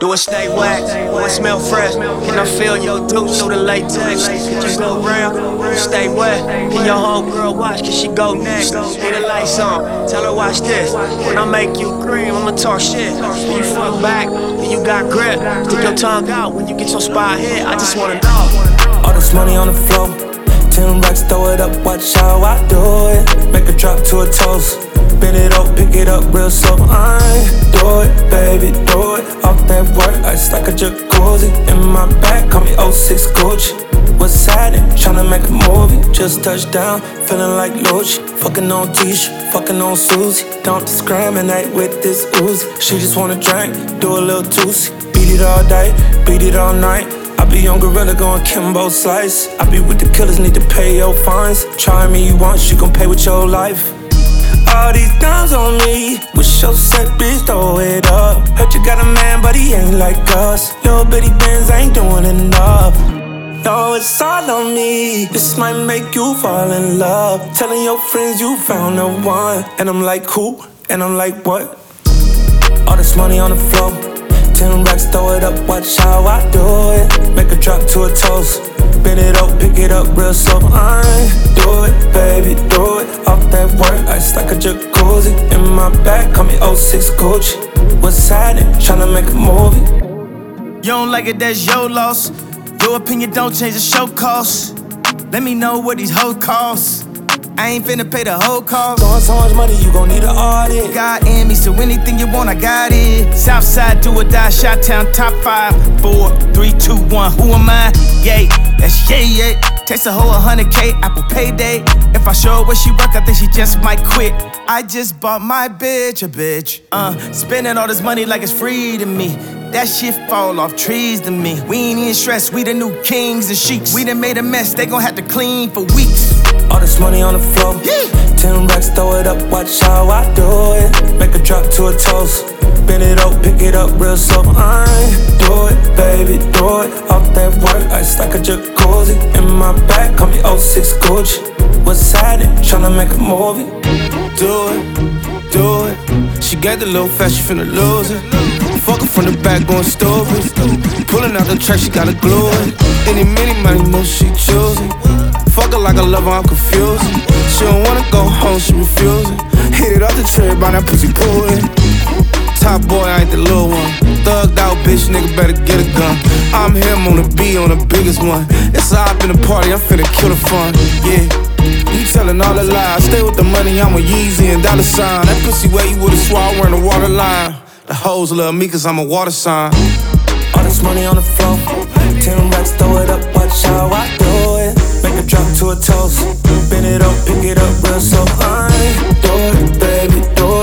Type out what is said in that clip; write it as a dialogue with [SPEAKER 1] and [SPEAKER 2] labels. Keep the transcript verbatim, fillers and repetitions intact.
[SPEAKER 1] Do it stay whack? Do it smell fresh? Can I feel your douche through the latex? Can you go round? Do it stay wet? Can your homegirl watch? Can she go next? Put the lights on, tell her watch this. When I make you cream, I'ma talk shit. When you fuck back, then you got grip. Stick your tongue out when you get your spot hit. I just wanna know.
[SPEAKER 2] All this money on the floor, ten racks, throw it up, watch how I do it. Make it drop to a toast, bend it up, pick it up real slow. I do it, baby, do it. Off that work, ice like a jacuzzi. In my back, call me oh six Gucci. What's happening? Tryna make a movie. Just touched down, feeling like Lucci. Fucking on Tisha, fucking on Susie. Don't discriminate with this Uzi. She just wanna drink, do a little Tusi. Beat it all day, beat it all night. I be on Gorilla going Kimbo Slice. I be with the killers, need to pay your fines. Try me once, you gon' pay with your life. All these dimes on me, wish your set bitch throw it up. Heard you got a man, but he ain't like us. Little bitty bands ain't doing enough. No, it's all on me. This might make you fall in love. Telling your friends you found the one. And I'm like, who? And I'm like, what? All this money on the floor, ten racks, throw it up, watch how I do it. Make it drop to a toast, bend it up, pick it up real slow. I do it, baby, do it. Off that work, ice like a jacuzzi. In my back, call me oh six Gucci. What's happening? Tryna make a movie.
[SPEAKER 3] You don't like it, that's your loss. Your opinion don't change the show cost. Let me know what these hoes cost. I ain't finna pay the whole cost.
[SPEAKER 2] Throwing so much money, you gon' need an audit.
[SPEAKER 3] God in me, so anything you want, I got it. Southside, do or die, Shot-Town, top five. Four, three, two, one, who am I? Yay, that's yay, yay. Takes a whole one hundred K, Apple Payday. If I show her where she work, I think she just might quit. I just bought my bitch a bitch. Uh, spending all this money like it's free to me. That shit fall off trees to me. We ain't even stressed, we the new kings and sheiks. We done made a mess, they gon' have to clean for weeks.
[SPEAKER 2] All this money on the floor, yeah. Ten racks, throw it up, watch how I do it. Make it drop to a toast, bend it up, pick it up real slow. I do it, baby, do it. Off that work, ice like a jacuzzi. In my back, call me oh six Gucci. What's happening? Tryna make a movie.
[SPEAKER 4] Do it, do it. She got the little fast, she finna lose it. Fuck her from the back, going stupid. Pulling out the track, she gotta glue it. Any, many, money, no, she choosing. Fuck her like I love her, I'm confused. She don't wanna go home, she refusing. Hit it off the tree, by that pussy pulling. Top boy, I ain't the little one. Thugged out, bitch, nigga better get a gun. I'm him on the B, on the biggest one. It's a hop in the party, I'm finna kill the fun, yeah. You tellin' all the lies, stay with the money, I'm a Yeezy and dollar sign. That pussy where you would've swore I wearing a water line. The hoes love me cause I'm a water sign.
[SPEAKER 2] All this money on the floor, ten racks, throw it up, watch how I do it. Make it drop to a toast, bend it up, pick it up real slow. I do it, baby, do it.